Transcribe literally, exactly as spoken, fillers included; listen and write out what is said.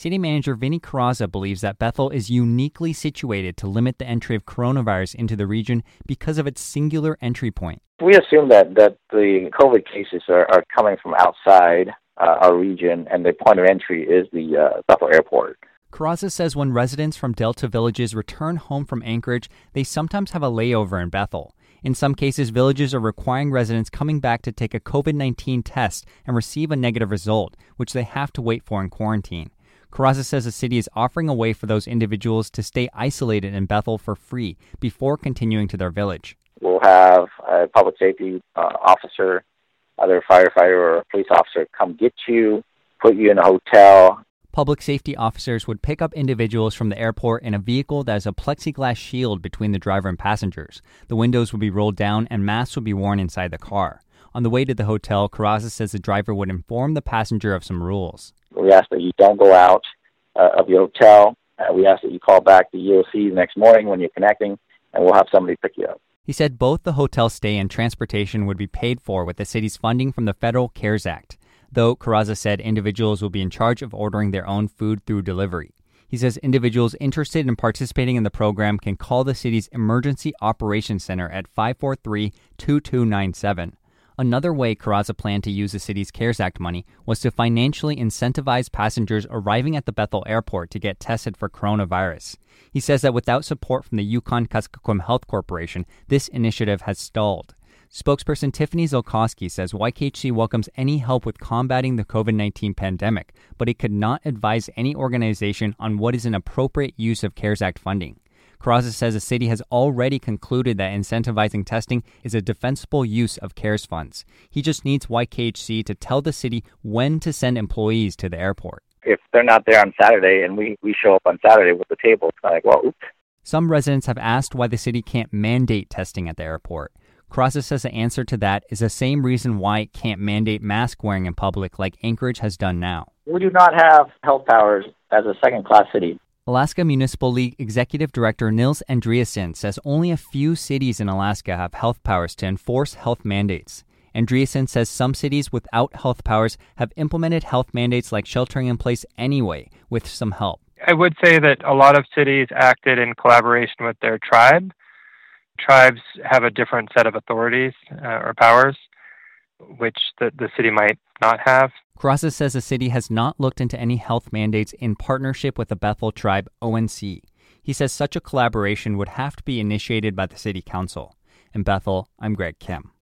City Manager Vinny Carrazza believes that Bethel is uniquely situated to limit the entry of coronavirus into the region because of its singular entry point. We assume that, that the COVID cases are, are coming from outside uh, our region, and the point of entry is the uh, Bethel Airport. Carrazza says when residents from Delta villages return home from Anchorage, they sometimes have a layover in Bethel. In some cases, villages are requiring residents coming back to take a COVID nineteen test and receive a negative result, which they have to wait for in quarantine. Carrazza says the city is offering a way for those individuals to stay isolated in Bethel for free before continuing to their village. We'll have a public safety uh, officer, either a firefighter or a police officer, come get you, put you in a hotel. Public safety officers would pick up individuals from the airport in a vehicle that has a plexiglass shield between the driver and passengers. The windows would be rolled down and masks would be worn inside the car. On the way to the hotel, Carrazza says the driver would inform the passenger of some rules. We ask that you don't go out uh, of your hotel. Uh, we ask that you call back the E O C the next morning when you're connecting, and we'll have somebody pick you up. He said both the hotel stay and transportation would be paid for with the city's funding from the Federal CARES Act. Though, Carrazza said individuals will be in charge of ordering their own food through delivery. He says individuals interested in participating in the program can call the city's Emergency Operations Center at five four three, two two nine seven. Another way Carrazza planned to use the city's CARES Act money was to financially incentivize passengers arriving at the Bethel Airport to get tested for coronavirus. He says that without support from the Yukon-Kuskokwim Health Corporation, this initiative has stalled. Spokesperson Tiffany Zolkowski says Y K H C welcomes any help with combating the COVID nineteen pandemic, but it could not advise any organization on what is an appropriate use of CARES Act funding. Carrazza says the city has already concluded that incentivizing testing is a defensible use of CARES funds. He just needs Y K H C to tell the city when to send employees to the airport. If they're not there on Saturday and we, we show up on Saturday with the table, it's kind of like, well, oops. Some residents have asked why the city can't mandate testing at the airport. Carrazza says the answer to that is the same reason why it can't mandate mask wearing in public like Anchorage has done now. We do not have health powers as a second-class city. Alaska Municipal League Executive Director Nils Andreasen says only a few cities in Alaska have health powers to enforce health mandates. Andreasen says some cities without health powers have implemented health mandates like sheltering in place anyway, with some help. I would say that a lot of cities acted in collaboration with their tribe. Tribes have a different set of authorities uh, or powers, which the, the city might not have. Carrazza says the city has not looked into any health mandates in partnership with the Bethel Tribe O N C. He says such a collaboration would have to be initiated by the city council. In Bethel, I'm Greg Kim.